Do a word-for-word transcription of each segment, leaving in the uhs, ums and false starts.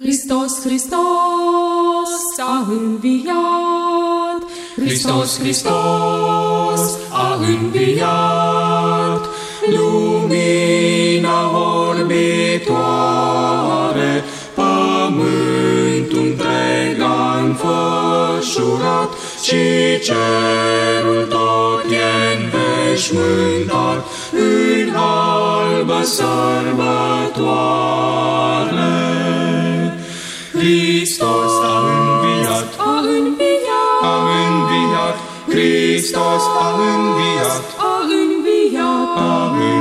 Hristos, Hristos a înviat, Hristos, Hristos a înviat, lumina orbitoare, pământul întreg a înfășurat, și cerul tot e înveșmântat în albă sărbătoare. Hristos a înviat, a înviat, a înviat, Hristos a înviat, a înviat, a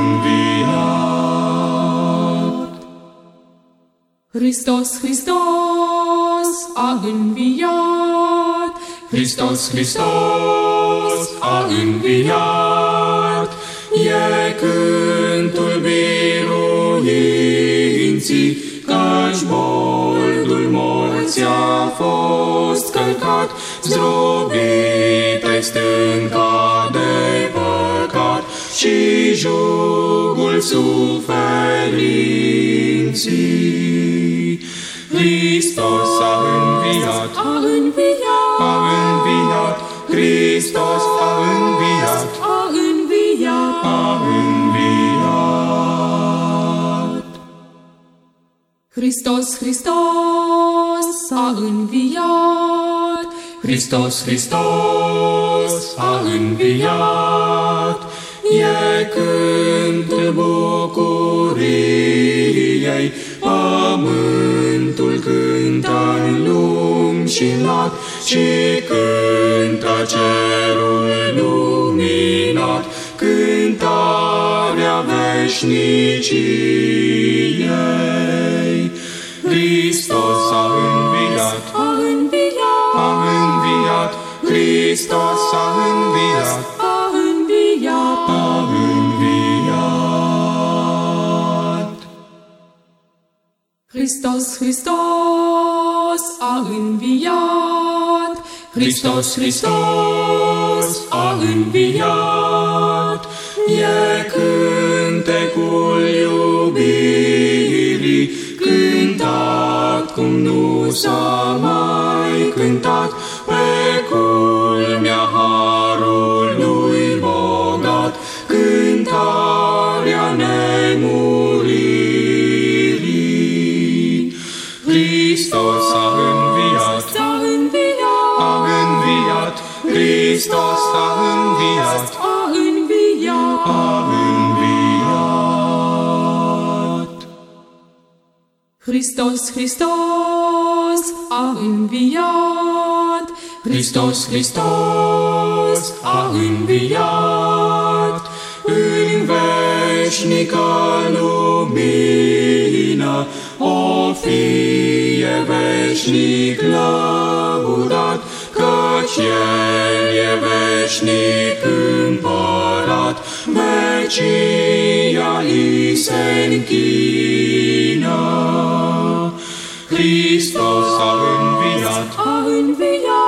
înviat. Hristos, Hristos a înviat, Hristos, Hristos a înviat, e cântul biruinții, căci boldul morții a fost călcat, zdrobit-ai stânca de păcat și jugul suferinții. Hristos a înviat, a înviat, a înviat, Hristos a înviat, a înviat, a înviat. Hristos, Hristos a înviat, Hristos, Hristos a înviat, e cântul bucuriei, pământul cântă în lung și în lat, și cântă cerul luminat, cântarea veșniciei. Hristos a înviat, a înviat, a înviat, Hristos a înviat, a înviat, a înviat. Hristos, Hristos a înviat, Hristos, Hristos a înviat, e cântecul iubirii, cântat cum nu s-a mai cântat, pe culmea harului bogat, cântarea nemuririi. Hristos a înviat, a înviat, a înviat, Hristos a înviat, a înviat, a înviat. Hristos, Hristos a înviat, Hristos, Hristos a înviat, în veșnică lumină, o fie veșnic lăudat, căci El e veșnic împărat, vecia îi se închină. Hristos a înviat, a înviat,